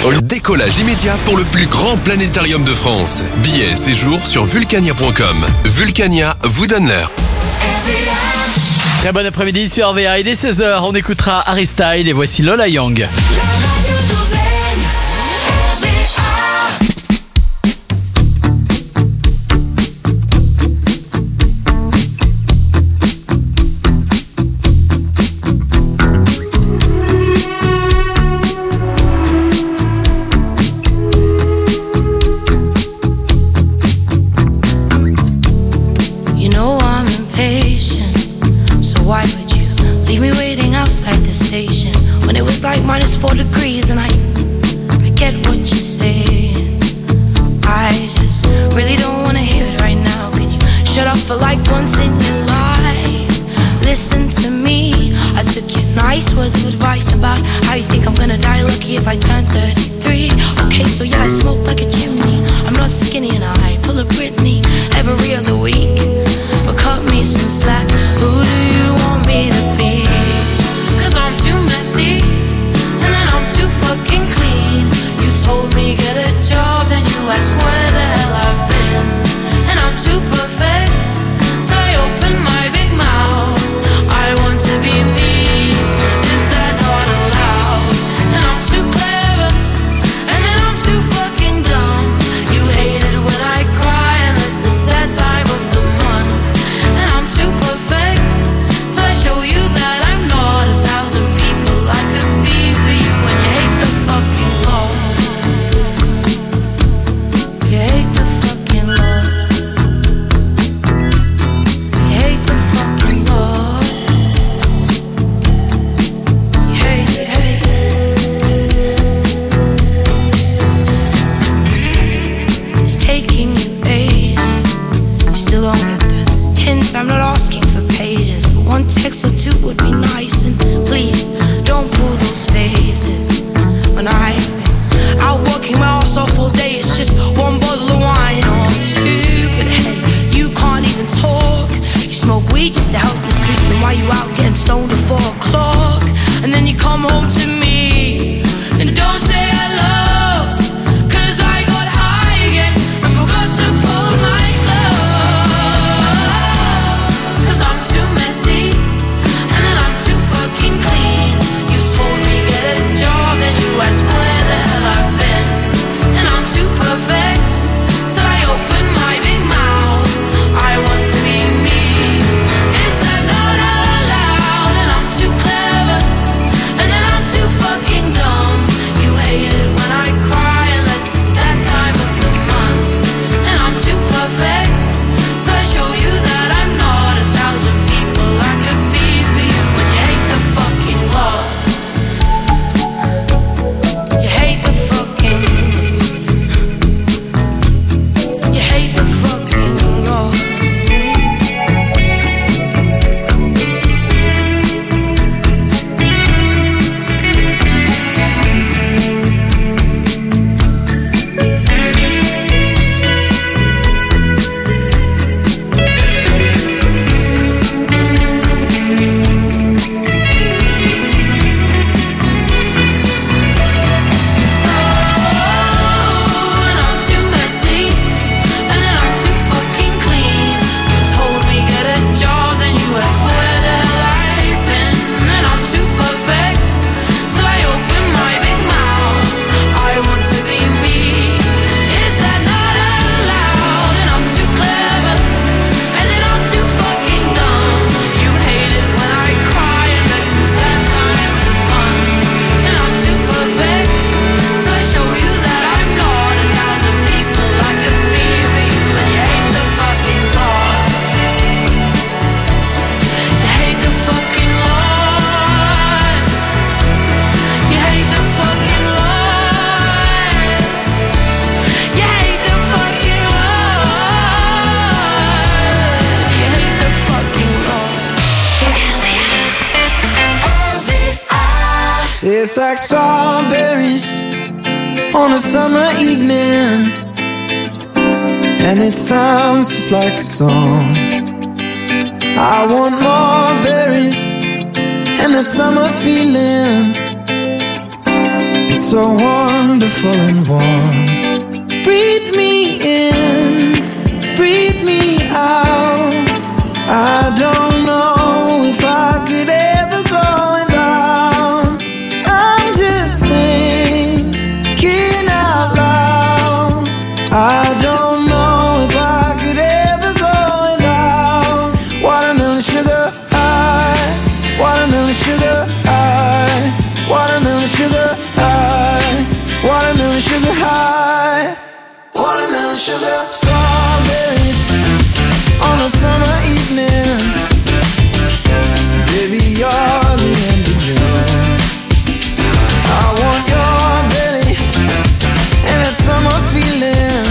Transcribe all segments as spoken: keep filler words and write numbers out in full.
Décollage immédiat pour le plus grand planétarium de France. Billets et séjours sur vulcania point com. Vulcania vous donne l'heure. Très bon après-midi sur R V A, il est seize heures, on écoutera Harry Styles et voici Lola Young. When it was like minus four degrees and I, I get what you're saying. I just really don't wanna hear it right now. Can you shut up for like once in your life? Listen to me. I took your nice words of advice about how you think I'm gonna die lucky if I turn thirty-three. Okay, so yeah, I smoke like a chimney. I'm not skinny and I pull a Britney every other week. But cut me some slack. Who do you want me to be? I'm too messy, and then I'm too fucking clean. You told me get a job, then you asked where the hell I've been. And I'm too perfect, so I open my big mouth. I want to be me, is that not allowed? And I'm too clever, and then I'm too fucking dumb. You hate it when I cry, unless it's that time of the month. And I'm too perfect, so I show you that I'm not a thousand people I could be for you. And you hate the fucking law. You hate the fucking law. You hate the fucking law. You hate, you hate. It's taking you ages. You still don't get the hint. I'm not asking for pages, but one text or two would be nice. And please don't pull those faces. When I've been out working my ass off all day, it's just one bottle of wine or two. But hey, you can't even talk. You smoke weed just to help you sleep. Then why you out getting stoned at four o'clock? And then you come home to me and don't say hello, 'cause I got high again and forgot to fold my clothes. 'Cause I'm too messy, and then I'm too fucking clean. You told me get a job, and you asked where the hell I've been. And I'm too perfect, till I open my big mouth. I want to be me, is that not allowed? And I'm too clever, and then I'm too fucking dumb. You hate it when I cry, unless it's that time of the month. And I'm too perfect, so I show you that I'm not a thousand people I could be for you. And you hate the fucking law. You hate the fucking. You hate the fucking law. And I'm too messy, and then I'm too fucking clean. You told me get a job, then you asked where the hell I've been. And I'm too perfect, till I open my big mouth. I want to be me, is that not allowed? And I'm too clever, and then I'm too fucking dumb. You hate it when I cry, unless it's that time of the month. And I'm too perfect, till I show you that I'm not a thousand people I could be for you. And you hate the fucking law. You hate the fucking law. You hate the fucking law. You hate the fucking law. You hate the fucking law. Tastes like strawberries on a summer evening, and it sounds just like a song. I want more berries and that summer feeling. It's so wonderful and warm. Breathe me in, breathe me out. I don't know if I could ever go without. I'm just thinking out loud. I don't know if I could ever go without watermelon sugar high, watermelon sugar high, watermelon sugar high, watermelon sugar high, watermelon sugar. Strawberries on a summer evening. Baby, you're the end of June. I want your belly and that summer feeling,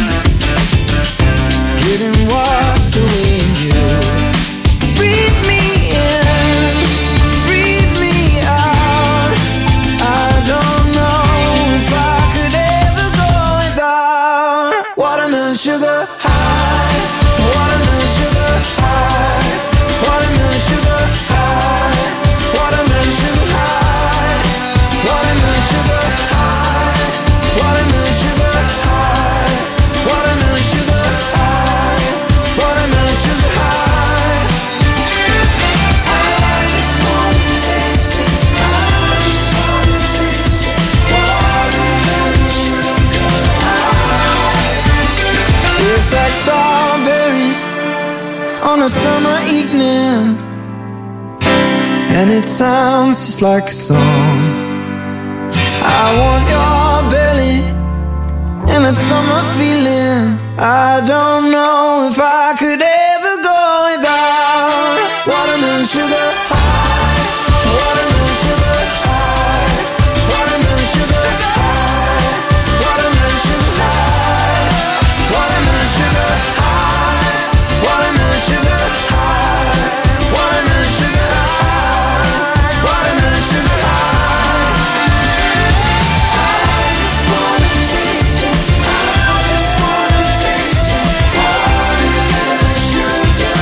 getting washed away in you. Breathe me in, breathe me out. I don't know if I could ever go without watermelon sugar high, watermelon sugar high, watermelon sugar high, watermelon sugar high, watermelon sugar high, watermelon sugar high, watermelon sugar high, watermelon sugar high. I just wanna taste it, I just wanna taste it, watermelon sugar high. Tastes like strawberries on a summer evening, and it sounds just like a song. I want your belly and that summer feeling. I don't know if I could ever go without watermelon sugar high, watermelon sugar high, watermelon sugar high, watermelon sugar high, watermelon sugar high, watermelon sugar high, watermelon sugar high, watermelon sugar high. I just wanna taste it, I just wanna taste it, watermelon sugar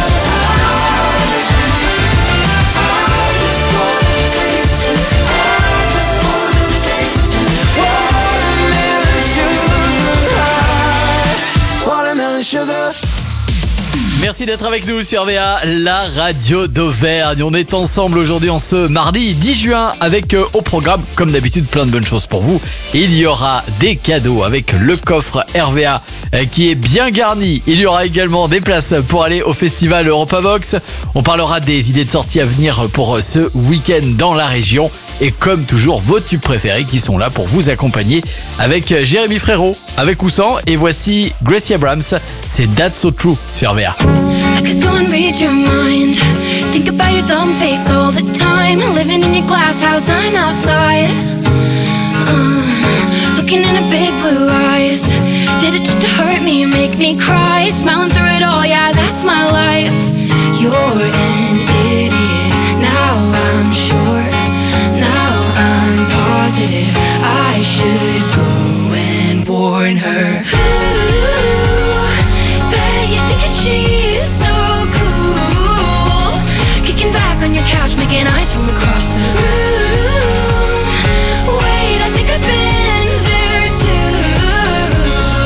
high. I just wanna taste it, I just wanna taste it, watermelon sugar high, watermelon sugar. Merci d'être avec nous sur V A, la radio d'Auvergne. On est ensemble aujourd'hui en ce mardi dix juin avec euh, au programme, comme d'habitude, plein de bonnes choses pour vous. Il y aura des cadeaux avec le coffre R V A euh, qui est bien garni. Il y aura également des places pour aller au festival Europavox. On parlera des idées de sortie à venir pour euh, ce week-end dans la région. Et comme toujours, vos tubes préférés qui sont là pour vous accompagner avec euh, Jérémy Frérot, avec ou sans. Et voici Gracie Abrams, c'est That's So True sur V A. I could go and read your mind, think about your dumb face all the time, living in your glass house, I'm outside, uh, looking in her big blue eyes. Did it just to hurt me and make me cry? Smiling through it all, yeah, that's my life. You're an idiot, now I'm sure, now I'm positive I should go and warn her. Ooh, bet you think that she's so cool, kicking back on your couch, making eyes from across the room. Wait, I think I've been there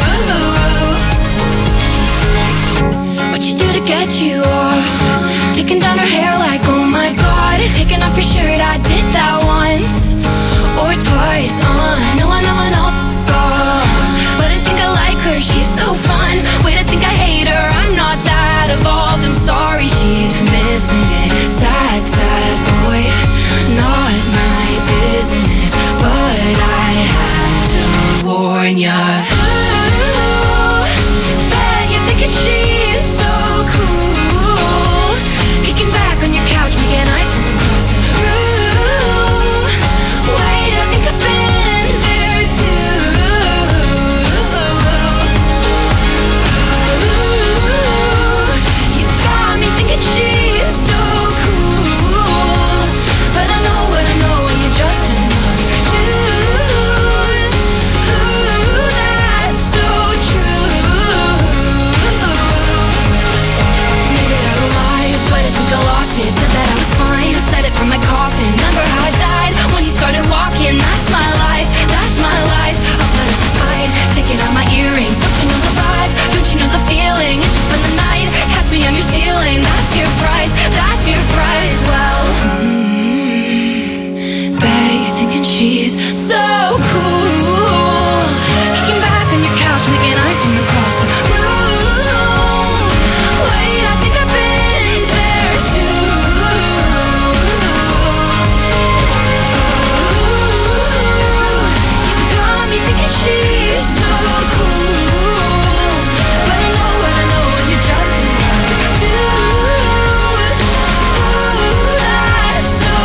too. What you do to get you off? Taking she's so cool. Kicking back on your couch, making ice from across the room. Wait, I think I've been there too. Ooh, got me thinking she's so cool. But I know what I know, and you're just another dude. Ooh, that's so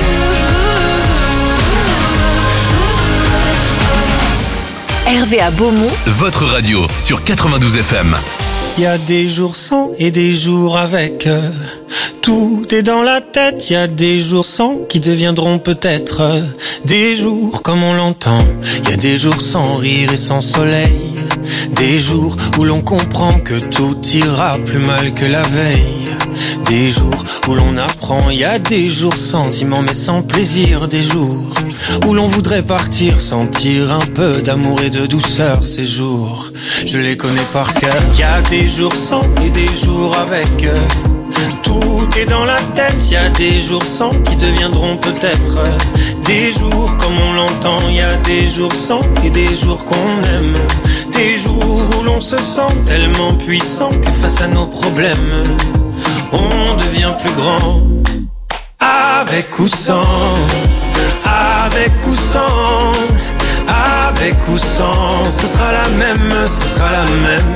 true. R V A Beaumont, Votre radio sur quatre-vingt-douze F M. Il y a des jours sans et des jours avec. euh, Tout est dans la tête. Il y a des jours sans qui deviendront peut-être euh, des jours comme on l'entend. Il y a des jours sans rire et sans soleil. Des jours où l'on comprend que tout ira plus mal que la veille. Des jours où l'on apprend. Il y a des jours sentiments mais sans plaisir. Des jours où l'on voudrait partir, sentir un peu d'amour et de douceur. Ces jours, je les connais par cœur. Il y a des jours sans et des jours avec. euh, Tout est dans la tête. Il y a des jours sans qui deviendront peut-être euh, des jours comme on l'entend. Il y a des jours sans et des jours qu'on aime. Des jours où l'on se sent tellement puissant que face à nos problèmes, on devient plus grand. Avec ou sans, avec ou sans, avec ou sans, ce sera la même, ce sera la même.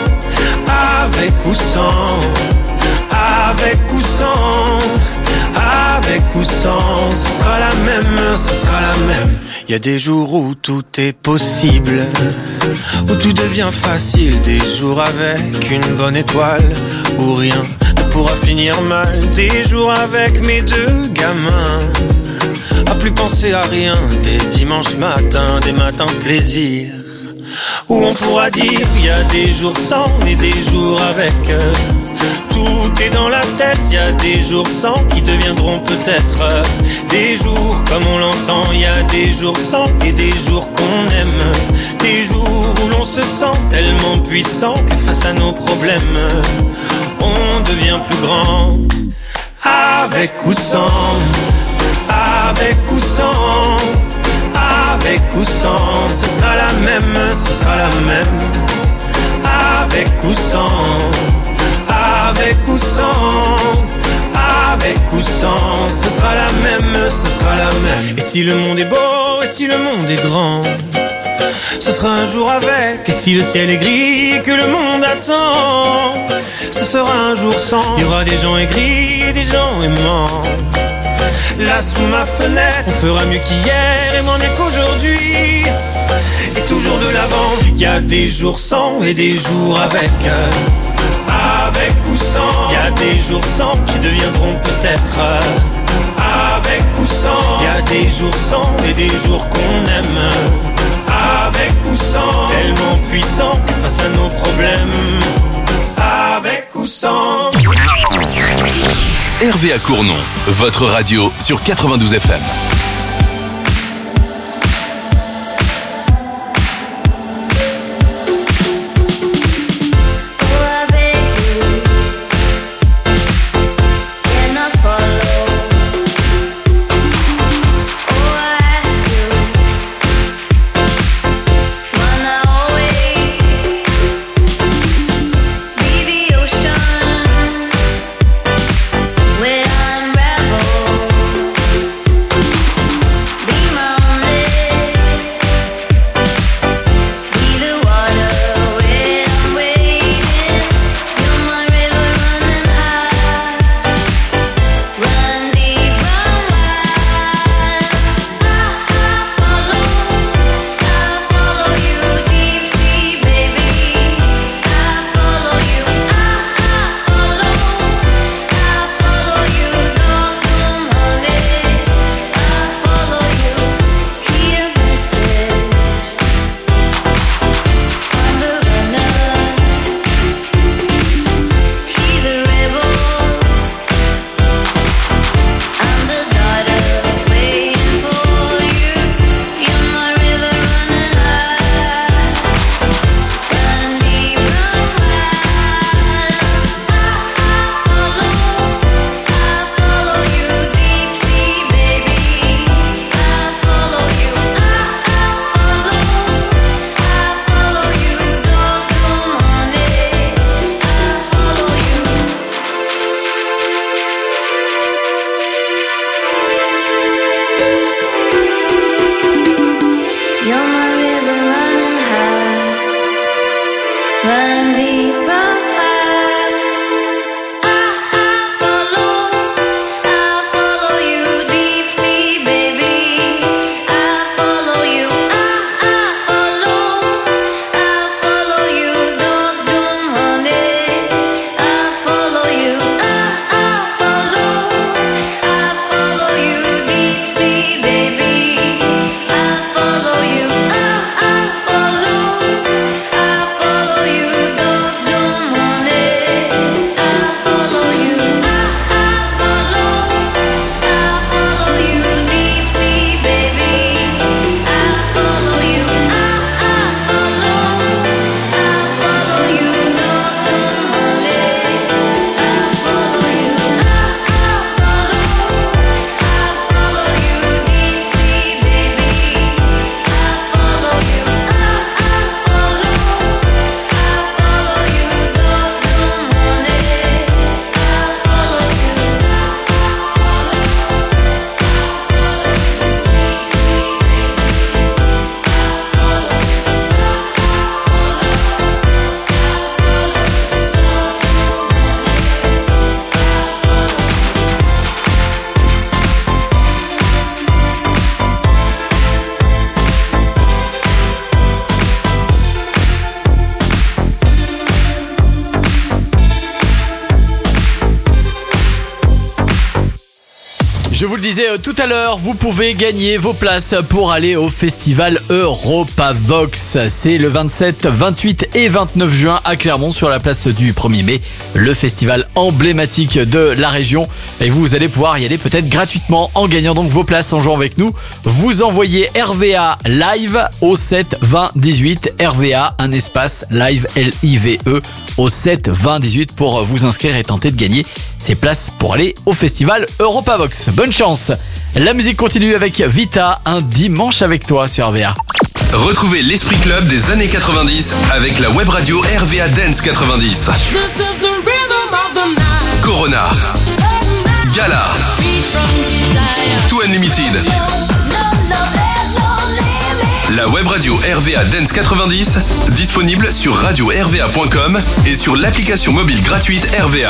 Avec ou sans, avec ou sans, avec ou sans, ce sera la même, ce sera la même. Il y a des jours où tout est possible, où tout devient facile. Des jours avec une bonne étoile, où rien ne pourra finir mal. Des jours avec mes deux gamins, à plus penser à rien. Des dimanches matins, des matins de plaisir, où on pourra dire il y a des jours sans et des jours avec. Tout est dans la tête, il y a des jours sans qui deviendront peut-être des jours comme on l'entend. Il y a des jours sans et des jours qu'on aime. Des jours où l'on se sent tellement puissant que face à nos problèmes, on devient plus grand. Avec ou sans, avec ou sans, avec ou sans, ce sera la même, ce sera la même. Avec ou sans, avec ou sans, avec ou sans, ce sera la même, ce sera la même. Et si le monde est beau, et si le monde est grand, ce sera un jour avec. Et si le ciel est gris et que le monde attend, ce sera un jour sans. Il y aura des gens aigris et des gens aimants. Là sous ma fenêtre, on fera mieux qu'hier et moins mieux qu'aujourd'hui. Et toujours de l'avant. Il y a des jours sans et des jours avec. Avec ou sans, il y a des jours sans qui deviendront peut-être avec ou sans. Il y a des jours sans et des jours qu'on aime. Avec ou sans, tellement puissant que face à nos problèmes. Avec ou sans. R V A Cournon, votre radio sur quatre-vingt-douze F M. When unravel Je vous le disais euh, tout à l'heure, vous pouvez gagner vos places pour aller au festival Europavox. C'est le vingt-sept, vingt-huit et vingt-neuf juin à Clermont sur la place du premier mai. Le festival emblématique de la région. Et vous, vous allez pouvoir y aller peut-être gratuitement en gagnant donc vos places en jouant avec nous. Vous envoyez R V A live au sept vingt dix-huit. R V A, un espace live L I V E au sept vingt dix-huit pour vous inscrire et tenter de gagner ces places pour aller au festival Europavox. Bonne chance. La musique continue avec Vita, un dimanche avec toi sur R V A. Retrouvez l'Esprit Club des années quatre-vingt-dix avec la web radio R V A Dance quatre-vingt-dix. Corona, Gala, Too Unlimited. La web radio R V A Dance quatre-vingt-dix, disponible sur radio r v a point com et sur l'application mobile gratuite R V A.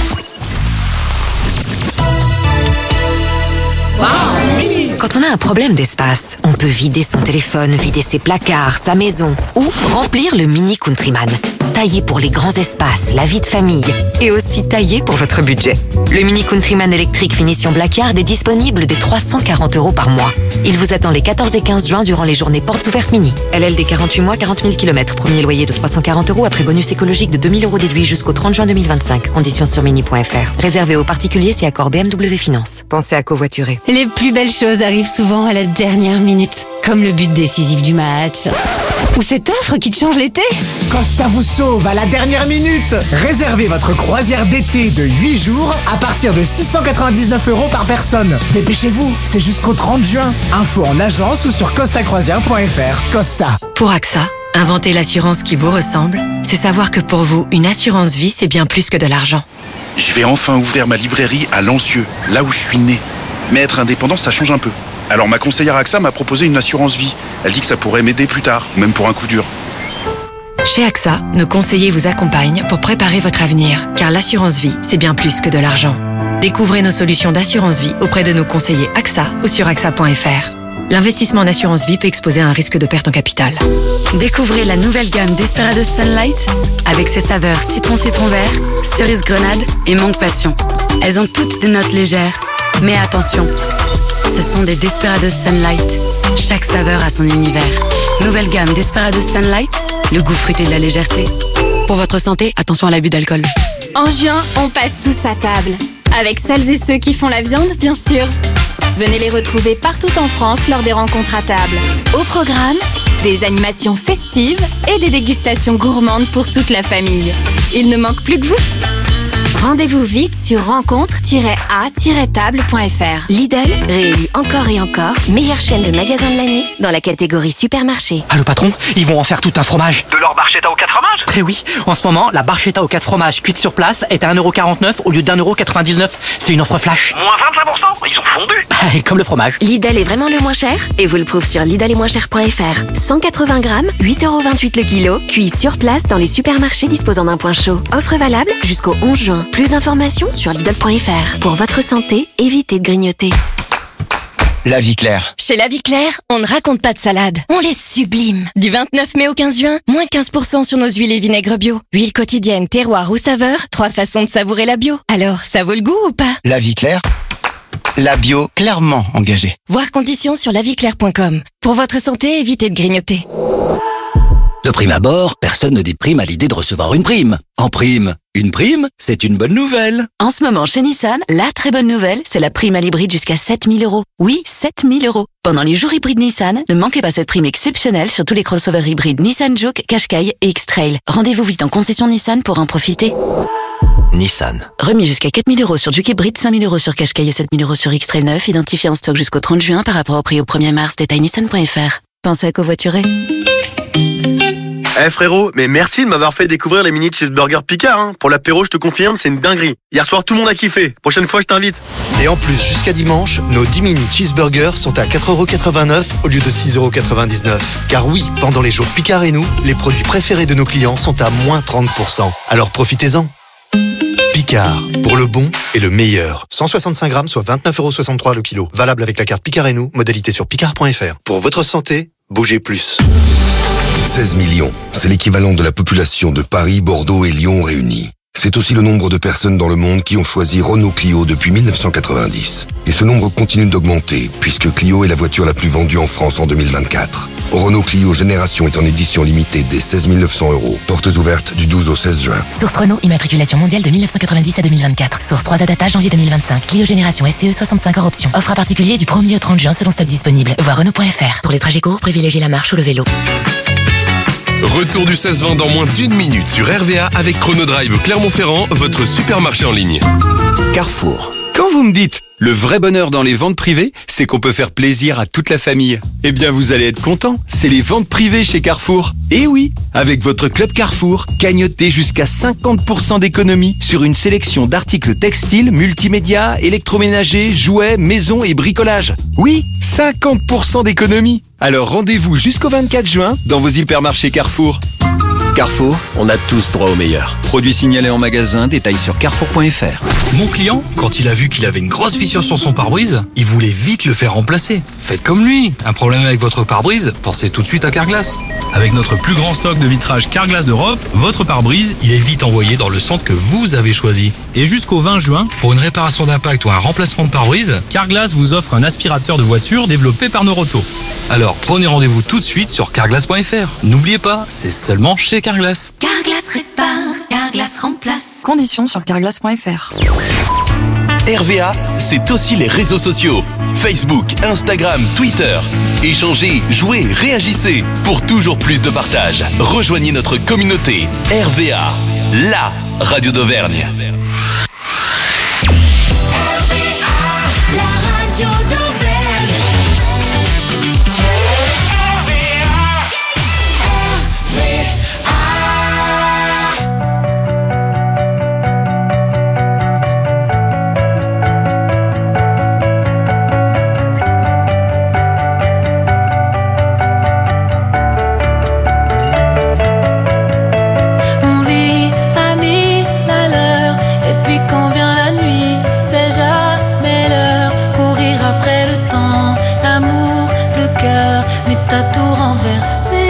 Quand on a un problème d'espace, on peut vider son téléphone, vider ses placards, sa maison ou remplir le Mini Countryman. Taillé pour les grands espaces, la vie de famille et aussi taillé pour votre budget. Le Mini Countryman électrique finition Blackard est disponible dès trois cent quarante euros par mois. Il vous attend les quatorze et quinze juin durant les journées portes ouvertes mini. L L D quarante-huit mois, quarante mille kilomètres. Premier loyer de trois cent quarante euros après bonus écologique de deux mille euros déduit jusqu'au trente juin deux mille vingt-cinq. Conditions sur mini point f r. Réservé aux particuliers si accord B M W Finance. Pensez à covoiturer. Les plus belles choses arrivent souvent à la dernière minute, comme le but décisif du match. Ou cette offre qui te change l'été. Costa vous sauve à la dernière minute. Réservez votre croisière d'été de huit jours à partir de six cent quatre-vingt-dix-neuf euros par personne. Dépêchez-vous, c'est jusqu'au trente juin. Info en agence ou sur costa croisière point f r. Costa. Pour A X A, inventer l'assurance qui vous ressemble, c'est savoir que pour vous, une assurance vie, c'est bien plus que de l'argent. Je vais enfin ouvrir ma librairie à Lancieux, là où je suis né. Mais être indépendant, ça change un peu. Alors ma conseillère A X A m'a proposé une assurance vie. Elle dit que ça pourrait m'aider plus tard, même pour un coup dur. Chez A X A, nos conseillers vous accompagnent pour préparer votre avenir, car l'assurance vie, c'est bien plus que de l'argent. Découvrez nos solutions d'assurance vie auprès de nos conseillers A X A ou sur A X A point f r. L'investissement en assurance vie peut exposer à un risque de perte en capital. Découvrez la nouvelle gamme Desperados Sunlight avec ses saveurs citron-citron vert, cerise grenade et mangue passion. Elles ont toutes des notes légères. Mais attention, ce sont des Desperados Sunlight. Chaque saveur a son univers. Nouvelle gamme Desperados Sunlight, le goût fruité de la légèreté. Pour votre santé, attention à l'abus d'alcool. En juin, on passe tous à table. Avec celles et ceux qui font la viande, bien sûr. Venez les retrouver partout en France lors des rencontres à table. Au programme, des animations festives et des dégustations gourmandes pour toute la famille. Il ne manque plus que vous. Rendez-vous vite sur rencontre tiret a tiret table point f r. Lidl, réélu encore et encore, meilleure chaîne de magasins de l'année dans la catégorie supermarché. Ah le patron, ils vont en faire tout un fromage. De leur barchetta aux quatre fromages? Eh oui, en ce moment, la barchetta aux quatre fromages cuite sur place est à un euro quarante-neuf au lieu d'un euro quatre-vingt-dix-neuf. C'est une offre flash. Moins vingt-cinq pour cent? Ils ont fondu. Comme le fromage. Lidl est vraiment le moins cher et vous le prouve sur lidl et moins cher point f r. cent quatre-vingts grammes, huit euros vingt-huit le kilo, cuit sur place dans les supermarchés disposant d'un point chaud. Offre valable jusqu'au onze juin. Plus d'informations sur lidl point f r. Pour votre santé, évitez de grignoter. La Vie Claire. Chez La Vie Claire, on ne raconte pas de salade, on les sublime. Du vingt-neuf mai au quinze juin, moins quinze pour cent sur nos huiles et vinaigres bio. Huile quotidienne, terroir ou saveur, trois façons de savourer la bio. Alors, ça vaut le goût ou pas? La Vie Claire, la bio clairement engagée. Voir conditions sur la vie claire point com. Pour votre santé, évitez de grignoter. De prime abord, personne ne déprime à l'idée de recevoir une prime. En prime, une prime, c'est une bonne nouvelle. En ce moment, chez Nissan, la très bonne nouvelle, c'est la prime à l'hybride jusqu'à sept mille euros. Oui, sept mille euros. Pendant les jours hybrides Nissan, ne manquez pas cette prime exceptionnelle sur tous les crossovers hybrides Nissan Juke, Qashqai et X-Trail. Rendez-vous vite en concession Nissan pour en profiter. Nissan. Remis jusqu'à quatre mille euros sur Juke hybride, cinq mille euros sur Qashqai et sept mille euros sur X-Trail neuf, identifié en stock jusqu'au trente juin par rapport au prix au premier mars, détail nissan point f r. Pensez à covoiturer. Eh hey frérot, mais merci de m'avoir fait découvrir les mini cheeseburgers Picard. Hein. Pour l'apéro, je te confirme, c'est une dinguerie. Hier soir, tout le monde a kiffé. Prochaine fois, je t'invite. Et en plus, jusqu'à dimanche, nos dix mini cheeseburgers sont à quatre euros quatre-vingt-neuf au lieu de six euros quatre-vingt-dix-neuf. Car oui, pendant les jours Picard et nous, les produits préférés de nos clients sont à moins trente pour cent. Alors profitez-en. Picard, pour le bon et le meilleur. cent soixante-cinq grammes, soit vingt-neuf euros soixante-trois le kilo. Valable avec la carte Picard et nous, modalité sur picard point f r. Pour votre santé, bougez plus. seize millions, c'est l'équivalent de la population de Paris, Bordeaux et Lyon réunis. C'est aussi le nombre de personnes dans le monde qui ont choisi Renault Clio depuis mille neuf cent quatre-vingt-dix. Et ce nombre continue d'augmenter, puisque Clio est la voiture la plus vendue en France en deux mille vingt-quatre. Renault Clio Génération est en édition limitée dès seize mille neuf cents euros. Portes ouvertes du douze au seize juin. Source Renault, immatriculation mondiale de mille neuf cent quatre-vingt-dix à deux mille vingt-quatre. Source trois A Data, janvier deux mille vingt-cinq. Clio Génération S C E soixante-cinq hors option. Offre à particulier du premier au trente juin selon stock disponible. Voir Renault point F R. Pour les trajets courts, privilégiez la marche ou le vélo. Retour du seize vingt dans moins d'une minute sur R V A avec Chronodrive Clermont-Ferrand, votre supermarché en ligne. Carrefour. Quand vous me dites le vrai bonheur dans les ventes privées, c'est qu'on peut faire plaisir à toute la famille. Eh bien, vous allez être content. C'est les ventes privées chez Carrefour. Et oui, avec votre club Carrefour, gagnotez jusqu'à cinquante pour cent d'économie sur une sélection d'articles textiles, multimédia, électroménagers, jouets, maison et bricolage. Oui, cinquante pour cent d'économie. Alors rendez-vous jusqu'au vingt-quatre juin dans vos hypermarchés Carrefour. Carrefour, on a tous droit au meilleur. Produits signalés en magasin, détails sur carrefour point F R. Mon client, quand il a vu qu'il avait une grosse fissure sur son pare-brise, il voulait vite le faire remplacer. Faites comme lui. Un problème avec votre pare-brise, pensez tout de suite à Carglass. Avec notre plus grand stock de vitrage Carglass d'Europe, votre pare-brise, il est vite envoyé dans le centre que vous avez choisi. Et jusqu'au vingt juin, pour une réparation d'impact ou un remplacement de pare-brise, Carglass vous offre un aspirateur de voiture développé par Noroto. Alors prenez rendez-vous tout de suite sur carglass point F R. N'oubliez pas, c'est seulement chez Carglass. Carglass répare, Carglass remplace. Conditions sur carglass point F R. R V A, c'est aussi les réseaux sociaux. Facebook, Instagram, Twitter. Échangez, jouez, réagissez. Pour toujours plus de partage, rejoignez notre communauté. R V A, la radio d'Auvergne. La radio d'Auvergne. R V A, R V On vit à mille à l'heure, et puis quand vient la nuit, c'est jamais l'heure. Courir après le temps, l'amour, le cœur, mais t'as tout renversé.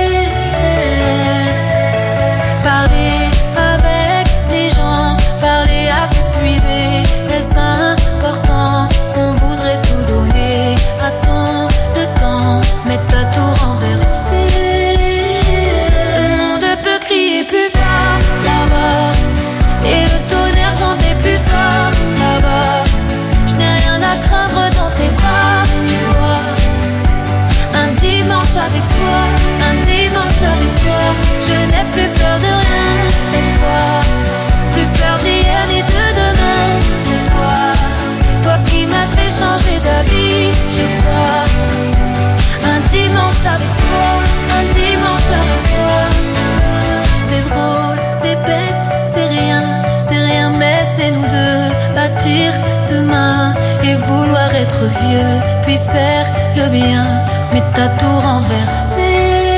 Parler avec les gens, parler à s'épuiser, est important. On voudrait tout donner à ton le temps, mais t'as tout renversé. Le monde peut crier plus fort là-bas, et le tonnerre gronder plus fort là-bas. Je n'ai rien à craindre dans tes bras, tu vois. Un dimanche avec toi, un dimanche avec toi. Je n'ai plus peur de rien cette fois. Plus peur d'hier ni de demain, c'est toi. Toi qui m'as fait changer d'avis, je crois. Un dimanche avec toi, un dimanche avec toi. C'est drôle, c'est bête, c'est rien, c'est rien, mais c'est nous deux. Bâtir demain et vouloir être vieux, puis faire le bien, mais t'as tout renversé.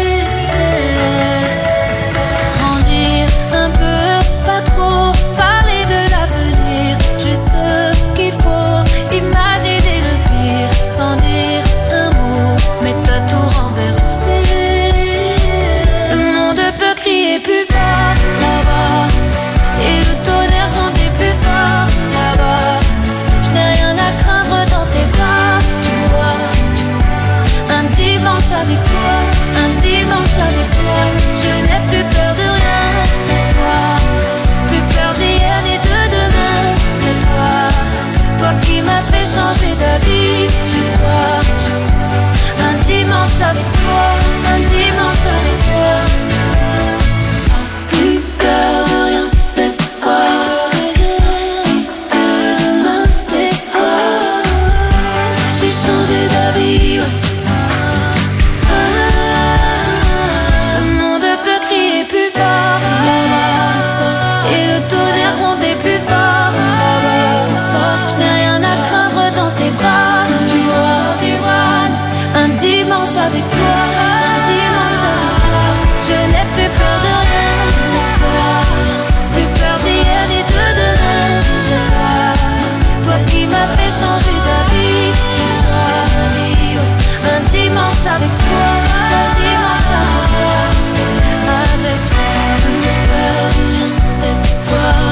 Grandir un peu, pas trop, parler de l'avenir, juste ce qu'il faut, imaginer le pire, sans dire un mot, mais t'as tout renversé. Le monde peut crier plus fort là-bas, et le tonnerre gronder plus fort là-bas. Je n'ai rien à craindre dans tes bras, tu vois. Un dimanche avec toi, un dimanche avec toi. Je n'ai plus peur de rien cette fois. Plus peur d'hier ni de demain, c'est toi. Toi qui m'as fait changer d'avis, je crois. Un dimanche avec toi, un dimanche avec toi. Plus peur de rien cette fois. Et de demain, c'est toi. J'ai changé d'avis, ouais. Ah, le monde peut crier plus fort là-bas, et le tonnerre gronder plus fort là-bas. Je n'ai rien à craindre dans tes bras, tu vois, tes bras. Un dimanche avec toi, un dimanche avec toi. Je n'ai plus peur de rien cette fois. Plus peur d'hier ni de demain, c'est toi. Toi qui m'as fait changer d'avis, j'ai changé d'avis, ouais. Un dimanche avec toi, un dimanche avec toi. Avec toi, plus peur de rien cette fois.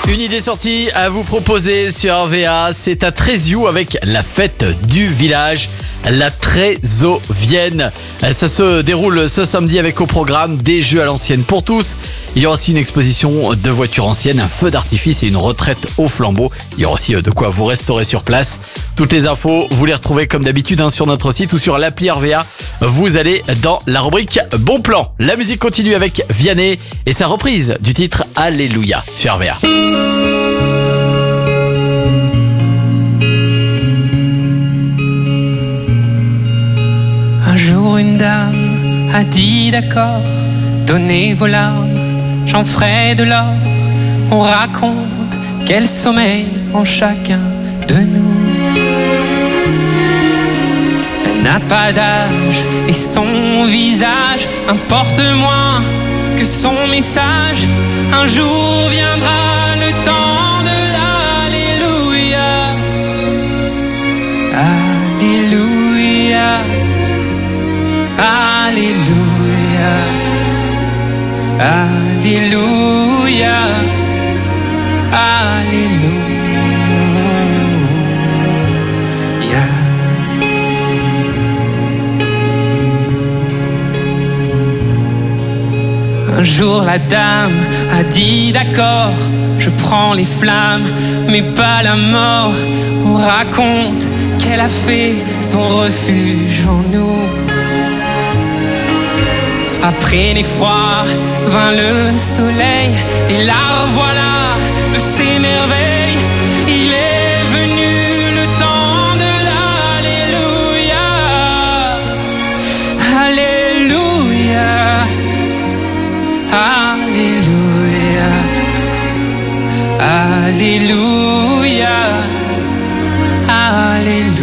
Une idée sortie à vous proposer sur R V A, c'est à Tréziou avec la fête du village, la Trézovienne. Ça se déroule ce samedi avec au programme des jeux à l'ancienne pour tous. Il y aura aussi une exposition de voitures anciennes, un feu d'artifice et une retraite au flambeau. Il y aura aussi de quoi vous restaurer sur place. Toutes les infos, vous les retrouvez comme d'habitude hein, sur notre site ou sur l'appli R V A. Vous allez dans la rubrique Bon Plan. La musique continue avec Vianney et sa reprise du titre Alléluia sur R V A. Un jour une dame a dit d'accord, donnez vos larmes, j'en ferai de l'or. On raconte quel sommeil en chacun de nous. Elle n'a pas d'âge et son visage importe moins que son message. Un jour viendra le temps de l'Alléluia. Alléluia. Alléluia, Alléluia, Alléluia. Un jour la dame a dit d'accord, je prends les flammes, mais pas la mort. On raconte qu'elle a fait son refuge en nous. Après l'effroi vint le soleil et la revoilà de ses merveilles. Il est venu le temps de l'Alléluia. Alléluia. Alléluia. Alléluia. Alléluia.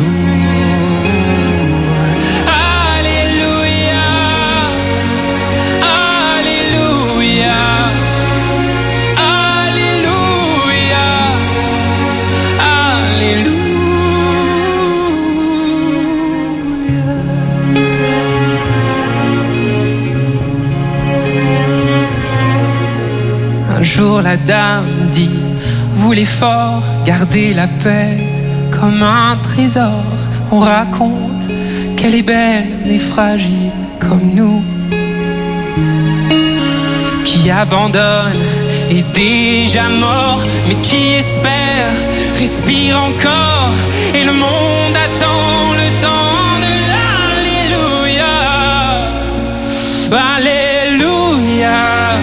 Un jour la dame dit, voulez fort garder la paix comme un trésor. On raconte qu'elle est belle mais fragile comme nous, qui abandonne est déjà mort, mais qui espère respire encore. Et le monde attend le temps de l'Alléluia. Alléluia.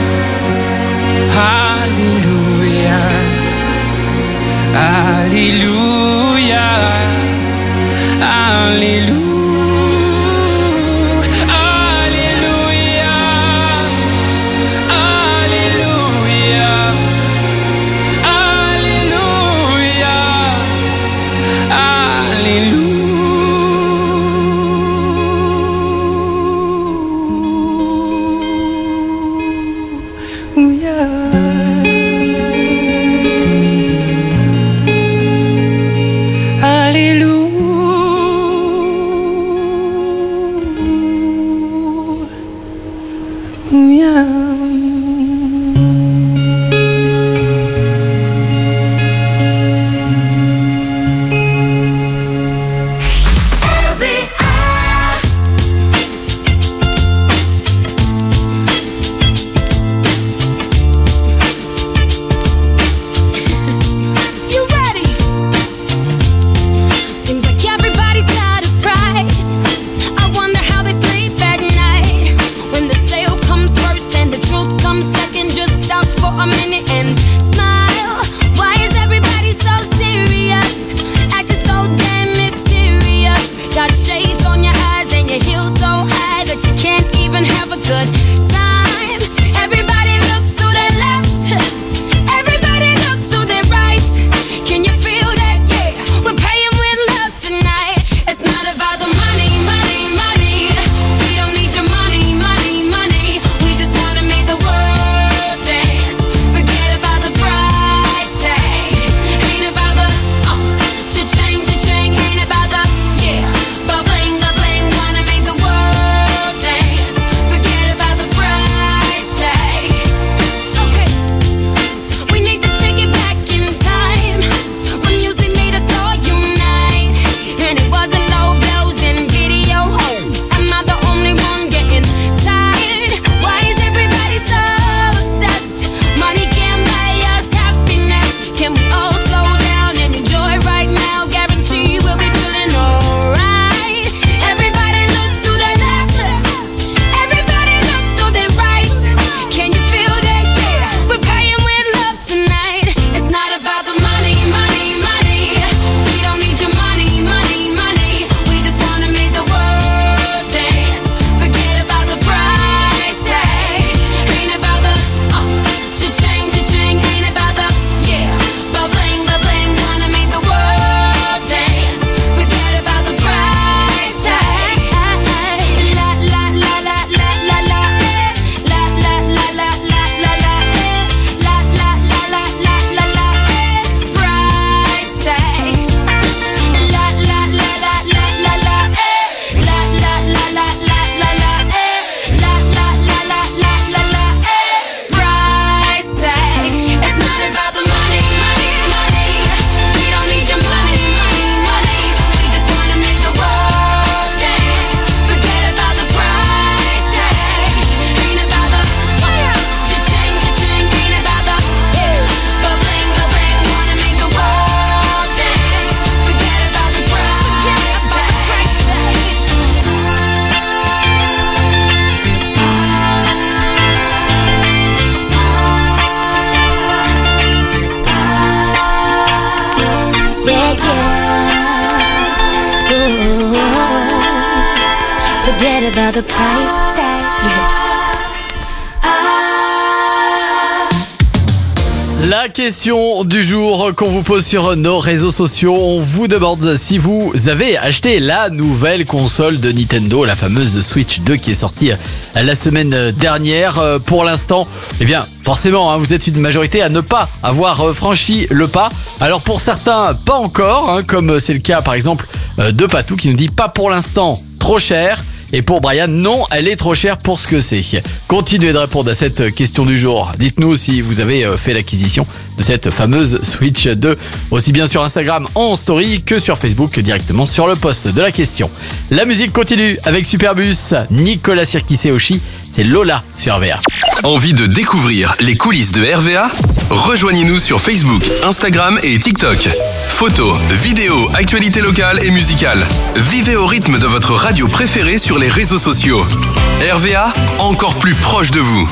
Alléluia, Alléluia, Alléluia, Alléluia, Alléluia, Alléluia, Alléluia. Forget about the about the price tag. La question du jour qu'on vous pose sur nos réseaux sociaux, on vous demande si vous avez acheté la nouvelle console de Nintendo, la fameuse Switch deux qui est sortie la semaine dernière. Pour l'instant, eh bien, forcément, hein, vous êtes une majorité à ne pas avoir franchi le pas. Alors pour certains, pas encore, hein, comme c'est le cas par exemple de Patou qui nous dit pas pour l'instant, trop cher. Et pour Brian, non, elle est trop chère pour ce que c'est. Continuez de répondre à cette question du jour. Dites-nous si vous avez fait l'acquisition de cette fameuse Switch deux, aussi bien sur Instagram en story que sur Facebook directement sur le post de la question. La musique continue avec Superbus, Nicolas Sirkis-Oshi, c'est Lola sur R V A. Envie de découvrir les coulisses de R V A ? Rejoignez-nous sur Facebook, Instagram et TikTok. Photos, vidéos, actualités locales et musicales. Vivez au rythme de votre radio préférée sur les réseaux sociaux. R V A, encore plus proche de vous.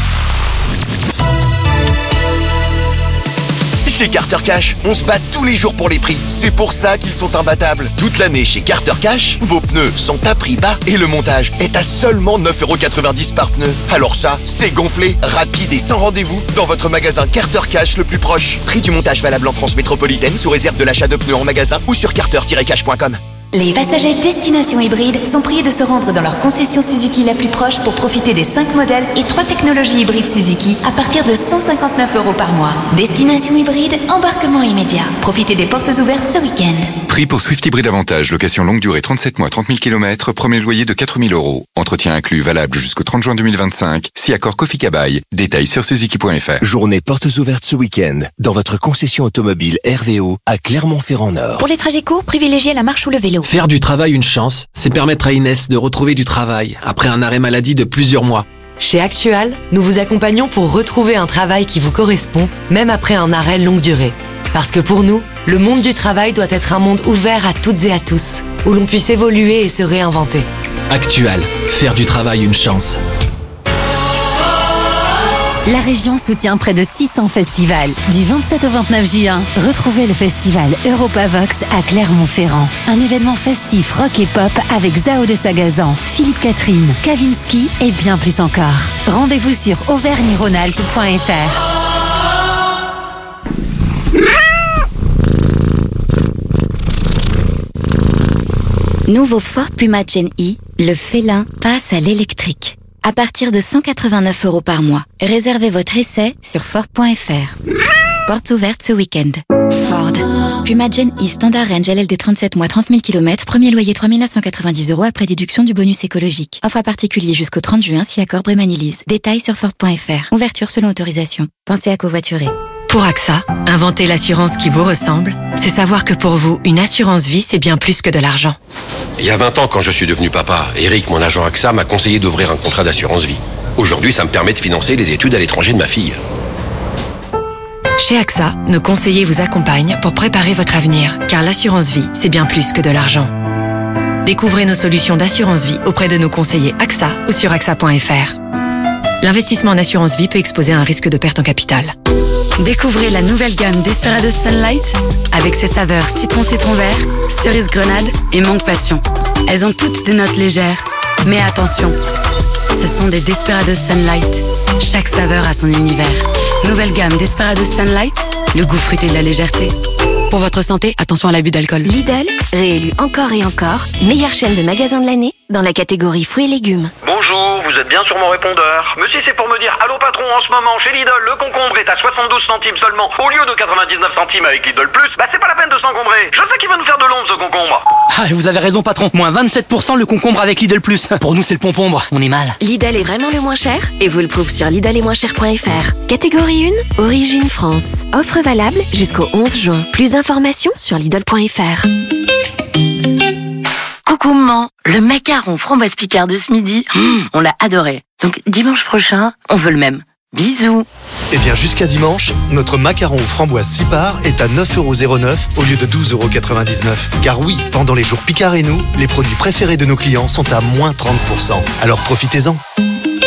Chez Carter Cash, on se bat tous les jours pour les prix. C'est pour ça qu'ils sont imbattables. Toute l'année chez Carter Cash, vos pneus sont à prix bas et le montage est à seulement neuf euros quatre-vingt-dix par pneu. Alors ça, c'est gonflé, rapide et sans rendez-vous dans votre magasin Carter Cash le plus proche. Prix du montage valable en France métropolitaine sous réserve de l'achat de pneus en magasin ou sur carter tiret cash point com. Les passagers destination hybride sont priés de se rendre dans leur concession Suzuki la plus proche pour profiter des cinq modèles et trois technologies hybrides Suzuki à partir de cent cinquante-neuf euros par mois. Destination hybride, embarquement immédiat. Profitez des portes ouvertes ce week-end. Prix pour Swift Hybride Avantage, location longue durée trente-sept mois, trente mille kilomètres, premier loyer de quatre mille euros. Entretien inclus valable jusqu'au trente juin deux mille vingt-cinq. Si accord Kofi Kabaï. Détails sur suzuki point f r. Journée portes ouvertes ce week-end dans votre concession automobile R V O à Clermont-Ferrand-Nord. Pour les trajets courts, privilégiez la marche ou le vélo. Faire du travail une chance, c'est permettre à Inès de retrouver du travail après un arrêt maladie de plusieurs mois. Chez Actual, nous vous accompagnons pour retrouver un travail qui vous correspond, même après un arrêt longue durée. Parce que pour nous, le monde du travail doit être un monde ouvert à toutes et à tous, où l'on puisse évoluer et se réinventer. Actual, faire du travail une chance. La région soutient près de six cents festivals. Du vingt-sept au vingt-neuf juin, retrouvez le festival Europavox à Clermont-Ferrand. Un événement festif rock et pop avec Zao de Sagazan, Philippe Catherine, Kavinsky et bien plus encore. Rendez-vous sur auvergne rhône alpes point f r. Nouveau Ford Puma Gen E, le félin passe à l'électrique. À partir de cent quatre-vingt-neuf euros par mois. Réservez votre essai sur Ford point f r. Portes ouvertes ce week-end. Ford. Puma Gen E Standard Range L L D trente-sept mois, trente mille kilomètres. Premier loyer trois mille neuf cent quatre-vingt-dix euros après déduction du bonus écologique. Offre à particulier jusqu'au trente juin si accord Brémanilise. Détails sur Ford point f r. Ouverture selon autorisation. Pensez à covoiturer. Pour AXA, inventer l'assurance qui vous ressemble, c'est savoir que pour vous, une assurance vie, c'est bien plus que de l'argent. Il y a vingt ans, quand je suis devenu papa, Eric, mon agent AXA, m'a conseillé d'ouvrir un contrat d'assurance vie. Aujourd'hui, ça me permet de financer les études à l'étranger de ma fille. Chez AXA, nos conseillers vous accompagnent pour préparer votre avenir, car l'assurance vie, c'est bien plus que de l'argent. Découvrez nos solutions d'assurance vie auprès de nos conseillers AXA ou sur axa point f r. L'investissement en assurance vie peut exposer à un risque de perte en capital. Découvrez la nouvelle gamme Desperados Sunlight avec ses saveurs citron citron vert, cerise grenade et mangue passion. Elles ont toutes des notes légères. Mais attention, ce sont des Desperados Sunlight. Chaque saveur a son univers. Nouvelle gamme Desperados Sunlight, le goût fruité de la légèreté. Pour votre santé, attention à l'abus d'alcool. Lidl, réélu encore et encore, meilleure chaîne de magasins de l'année dans la catégorie fruits et légumes. Bonjour, vous êtes bien sur mon répondeur. Mais si c'est pour me dire allô patron, en ce moment chez Lidl, le concombre est à soixante-douze centimes seulement au lieu de quatre-vingt-dix-neuf centimes avec Lidl Plus, bah c'est pas la peine de s'encombrer. Je sais qu'il va nous faire de l'ombre ce concombre. Ah, vous avez raison patron, moins vingt-sept pour cent le concombre avec Lidl Plus. Pour nous c'est le pompombre, on est mal. Lidl est vraiment le moins cher et vous le prouve sur lidl et moins cher point f r. Catégorie un, origine France. Offre valable jusqu'au onze juin. Plus d'informations sur lidl point f r. Coucou maman, le macaron framboise Picard de ce midi, mmh, on l'a adoré. Donc dimanche prochain, on veut le même. Bisous. Eh bien jusqu'à dimanche, notre macaron aux framboises six parts est à neuf euros zéro neuf au lieu de douze euros quatre-vingt-dix-neuf. Car oui, pendant les jours Picard et nous, les produits préférés de nos clients sont à moins trente pour cent. Alors profitez-en.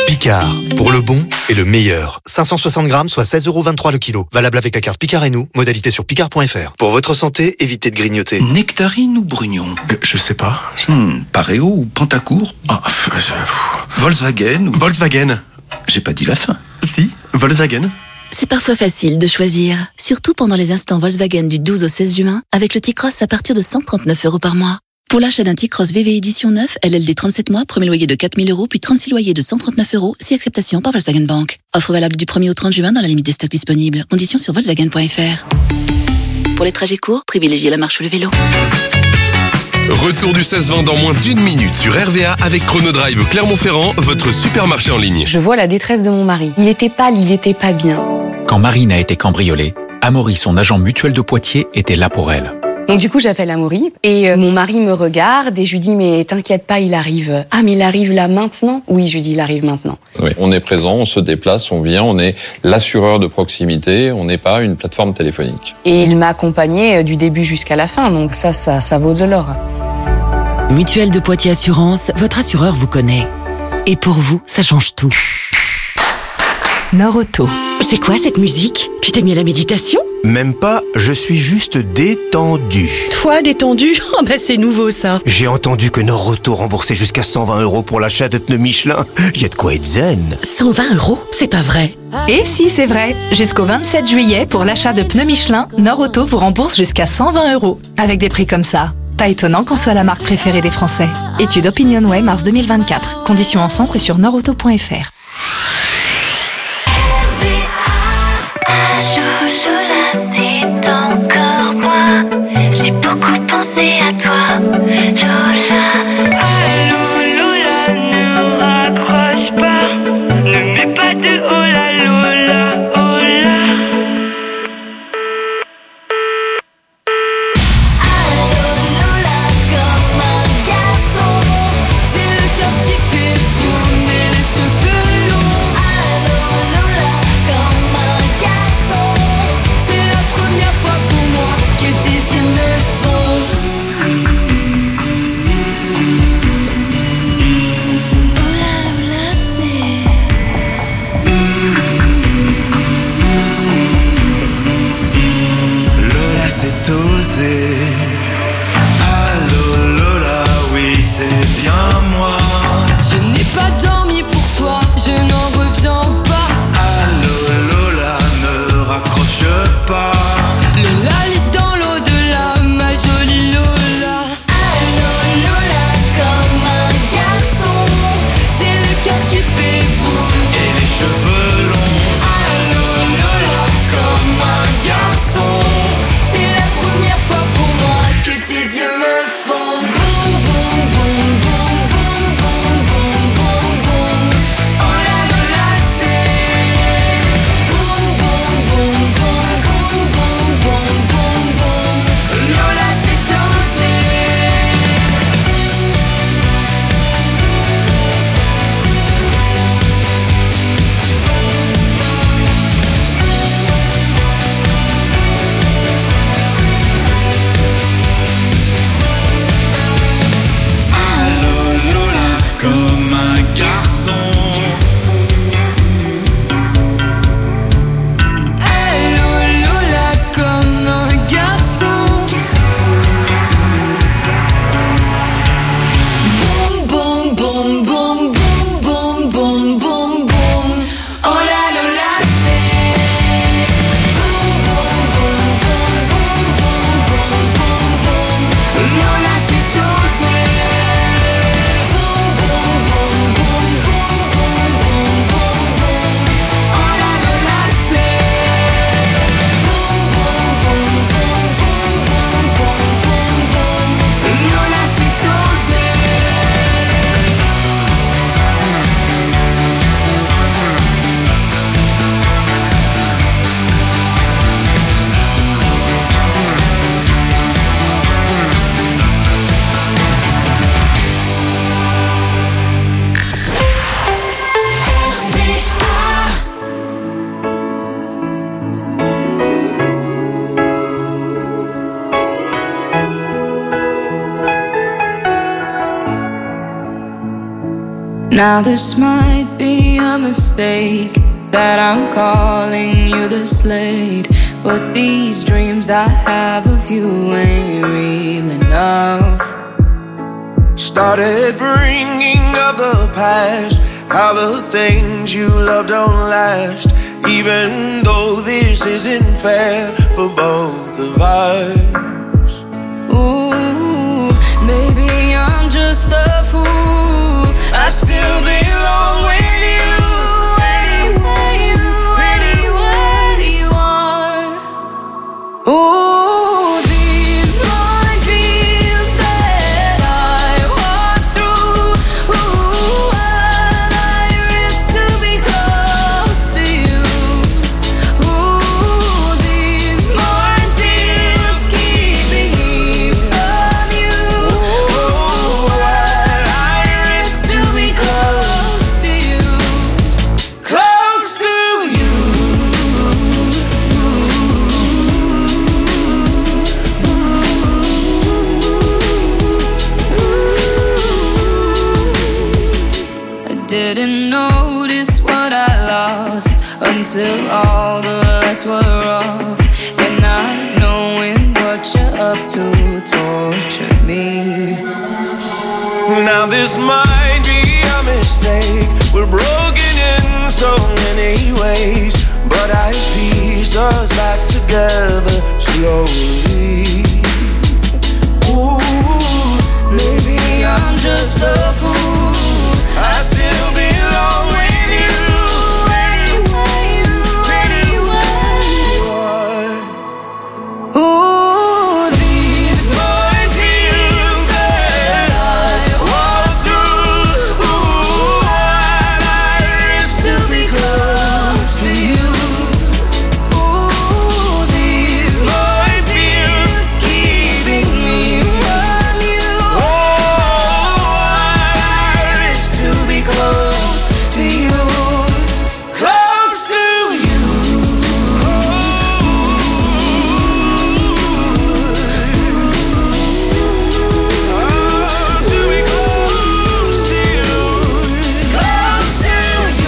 Picard, pour le bon et le meilleur. cinq cent soixante grammes, soit seize euros vingt-trois le kilo. Valable avec la carte Picard et nous. Modalité sur picard point f r. Pour votre santé, évitez de grignoter. Nectarine ou Brugnon euh, Je sais pas. Hmm, Pareo ou Pantacourt ah, f- f- Volkswagen ou... Volkswagen. J'ai pas dit la fin. Si, Volkswagen. C'est parfois facile de choisir, surtout pendant les instants Volkswagen du douze au seize juin, avec le T-Cross à partir de cent trente-neuf euros par mois. Pour l'achat d'un T-Cross V V édition neuf, L L D trente-sept mois, premier loyer de quatre mille euros, puis trente-six loyers de cent trente-neuf euros, si acceptation par Volkswagen Bank. Offre valable du premier au trente juin dans la limite des stocks disponibles. Conditions sur volkswagen point f r. Pour les trajets courts, privilégiez la marche ou le vélo. Retour du seize vingt dans moins d'une minute sur R V A avec Chronodrive Clermont-Ferrand, votre supermarché en ligne. Je vois la détresse de mon mari. Il était pâle, il était pas bien. Quand Marine a été cambriolée, Amaury, son agent mutuel de Poitiers, était là pour elle. Donc du coup, j'appelle Amaury et euh, mon mari me regarde et je lui dis mais t'inquiète pas, il arrive. Ah mais il arrive là maintenant ? Oui, je lui dis il arrive maintenant. Oui, on est présent, on se déplace, on vient, on est l'assureur de proximité, on n'est pas une plateforme téléphonique. Et il m'a accompagné du début jusqu'à la fin, donc ça, ça, ça vaut de l'or. Mutuelle de Poitiers Assurance, votre assureur vous connaît. Et pour vous, ça change tout. Nord-Auto. C'est quoi cette musique ? Tu t'es mis à la méditation ? Même pas, je suis juste détendu. Toi, détendu ? Oh bah c'est nouveau ça. J'ai entendu que Nord-Auto remboursait jusqu'à cent vingt euros pour l'achat de pneus Michelin. Y a de quoi être zen. cent vingt euros ? C'est pas vrai. Et si, c'est vrai. Jusqu'au vingt-sept juillet, pour l'achat de pneus Michelin, Nord-Auto vous rembourse jusqu'à cent vingt euros. Avec des prix comme ça. Pas étonnant qu'on soit la marque préférée des Français. Étude OpinionWay mars deux mille vingt-quatre. Conditions en centre et sur nord auto point f r. J'ai beaucoup pensé à toi, Lola. Allô, Lola, ne raccroche pas. Ne mets pas de oh là, Lola, oh là. Allô, Lola, comme un garçon. J'ai le cœur qui fait tourner les cheveux longs. Allô, Lola, comme un garçon. C'est la première fois pour moi que tes yeux me font. Now this might be a mistake that I'm calling you the Slade, but these dreams I have of you ain't real enough. Started bringing up the past, how the things you love don't last, even though this isn't fair for both of us. Ooh, maybe I'm just a fool, I still belong with you. Anywhere you, anywhere you are. Ooh, these minefields that I walk through. Ooh, what I risk to be close to you. Ooh, these minefields keeping me from you. Ooh, what I risk to be close to you. Close to you. I didn't notice what I lost until all the lights were off, and not knowing what you're up to tortured me. Now this might be a mistake, we're broken in so many ways, but I piece us back together slowly. Ooh, maybe I'm just a fool, I still belong with you. Anywhere you, anywhere you are. Ooh, these minefields that I walk through. Ooh, what I risk to be close to you. Ooh, these minefields keeping me from you. Oh, I risk to be close to you. Close to you. To be close to you. Close to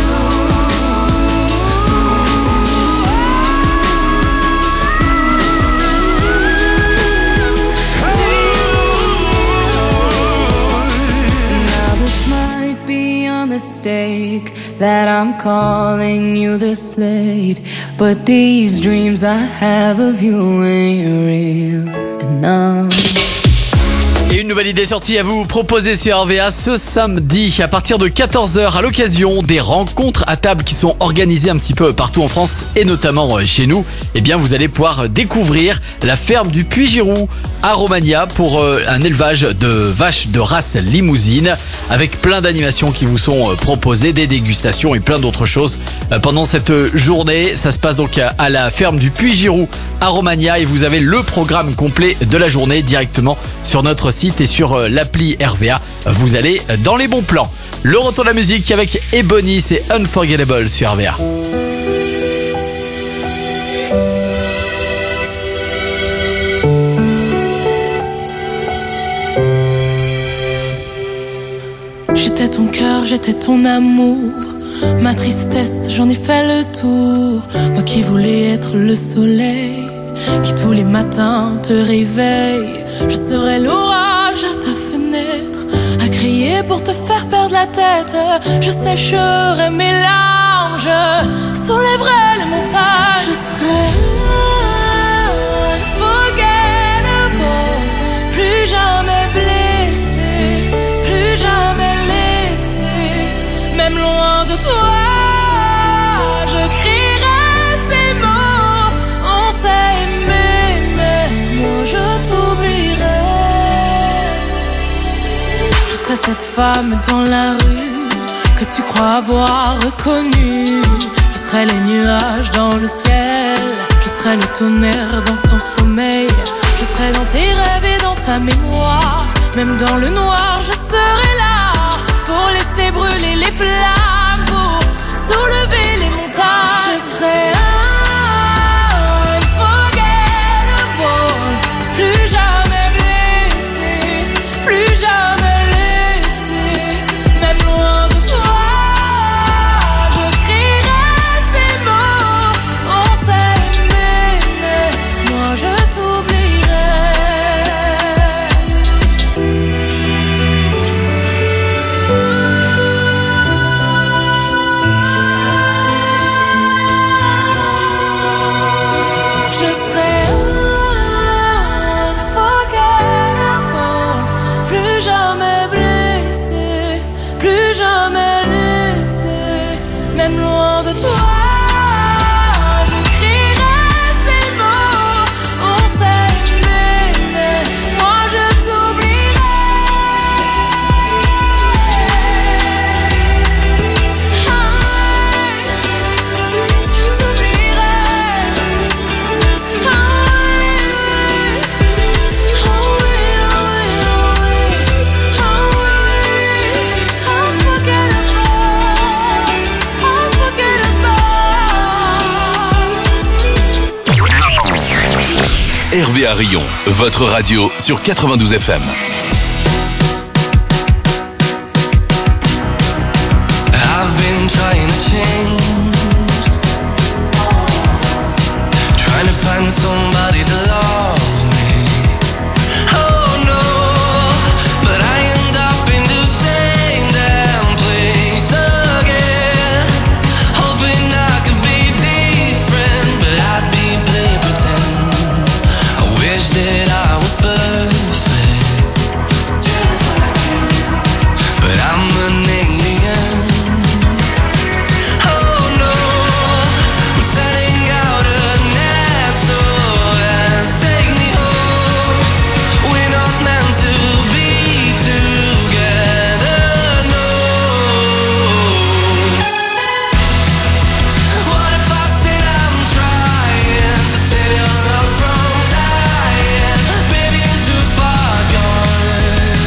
Now this might be a mistake that I'm calling you the Slade, but these dreams I have of you ain't real enough. Et une nouvelle idée sortie à vous proposer sur R V A ce samedi à partir de quatorze heures à l'occasion des rencontres à table qui sont organisées un petit peu partout en France et notamment chez nous. Eh bien, vous allez pouvoir découvrir la ferme du Puy-Giroux à Romagna pour un élevage de vaches de race limousine avec plein d'animations qui vous sont proposées, des dégustations et plein d'autres choses pendant cette journée. Ça se passe donc à la ferme du Puy-Giroux à Romagna et vous avez le programme complet de la journée directement sur notre site et sur l'appli R V A. Vous allez dans les bons plans. Le retour de la musique avec Ebony, c'est Unforgettable sur R V A. J'étais ton cœur, j'étais ton amour. Ma tristesse, j'en ai fait le tour. Moi qui voulais être le soleil, qui tous les matins te réveille. Je serai l'orage à ta fenêtre, à crier pour te faire perdre la tête. Je sécherai mes larmes, je soulèverai les montagnes. Je serai unforgettable, plus jamais blessé, plus jamais laissé, même loin de toi. Je crierai ces mots, on s'est aimé, mais moi je t'oublierai. Je serai cette femme dans la rue que tu crois avoir reconnue. Je serai les nuages dans le ciel, je serai le tonnerre dans ton sommeil. Je serai dans tes rêves et dans ta mémoire, même dans le noir je serai là pour laisser brûler les flammes, pour soulever les montagnes. Je serai unforgettable, plus jamais blessé, plus jamais laissé, même loin de toi. je serai unforgettable. Plus jamais blessé, plus jamais laissé, même loin de toi. R V A Rion, votre radio sur quatre-vingt-douze F M. I've been trying to change, trying to find somebody to love me. Oh no, but I end up in the same damn place again, hoping I could be different, but I'd be play pretend. I wish that I was perfect, but I'm an alien. Oh no, I'm setting out an S O S, take me home. We're not meant to be together, no. What if I said I'm trying to save your love from dying? Baby, I'm too far gone.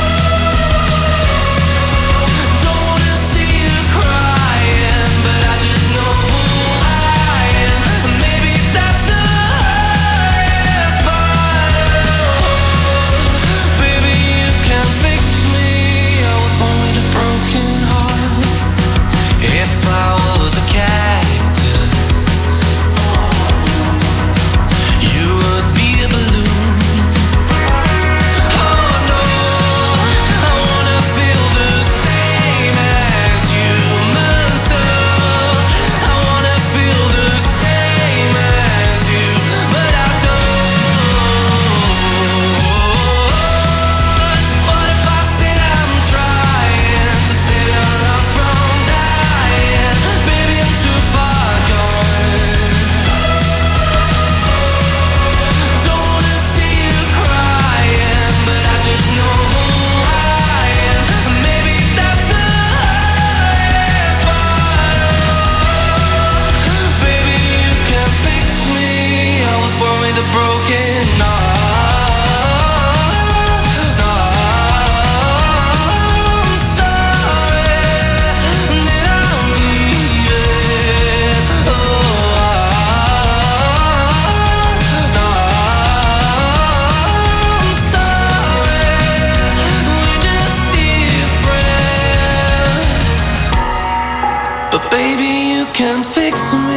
Don't wanna see you crying, but I just know who I am. Maybe that's the hardest part. Baby, you can fix me. I was born with a broken heart. If I was a cactus, you would be a balloon. Oh no, I wanna feel the same as you, monster. I wanna feel the same as you, but I don't. What if I said I'm trying to save your love from dying? Baby, I'm too far gone. Don't wanna see you crying, but I just know who I am. Maybe that's the hardest part. Baby, you can fix me. I was born with a broken heart. I'm sorry that I'm leaving. Oh, I'm sorry, we're just different. But baby, you can fix me.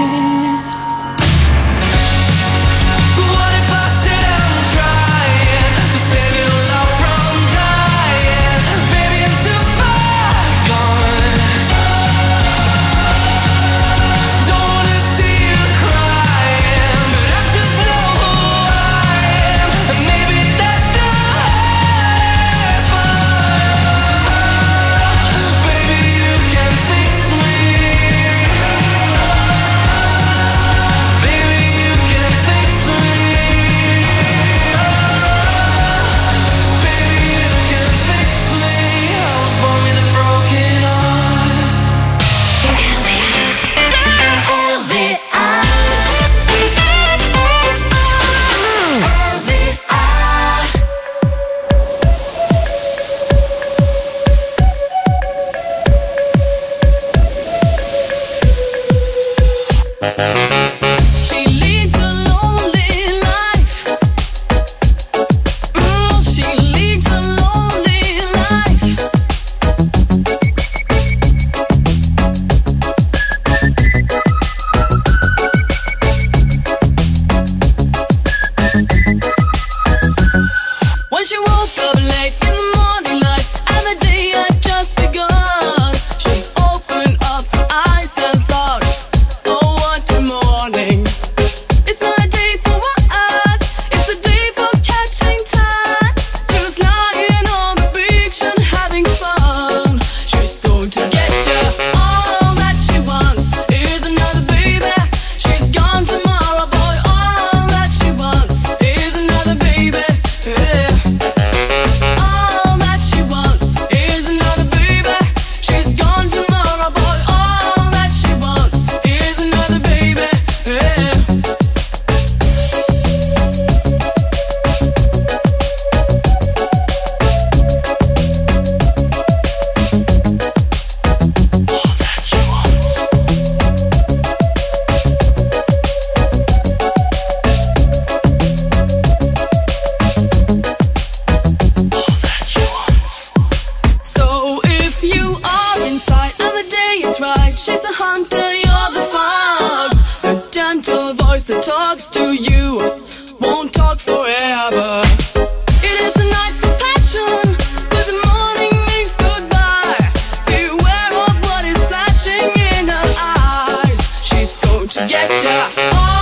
What if I said I'm trying to save your love from dying? Baby, I'm too far gone. Don't wanna see you crying, but I just know who I am. And maybe that's the hardest part. Baby, you can fix me. Baby, you can fix me. Baby, you can fix me. I was born with a broken heart. She leads a lonely life. Mm, she leads a lonely life. When she woke up late in the morning light, and the day had just begun, she opened up her eyes and thought, oh, what tomorrow? to get ya.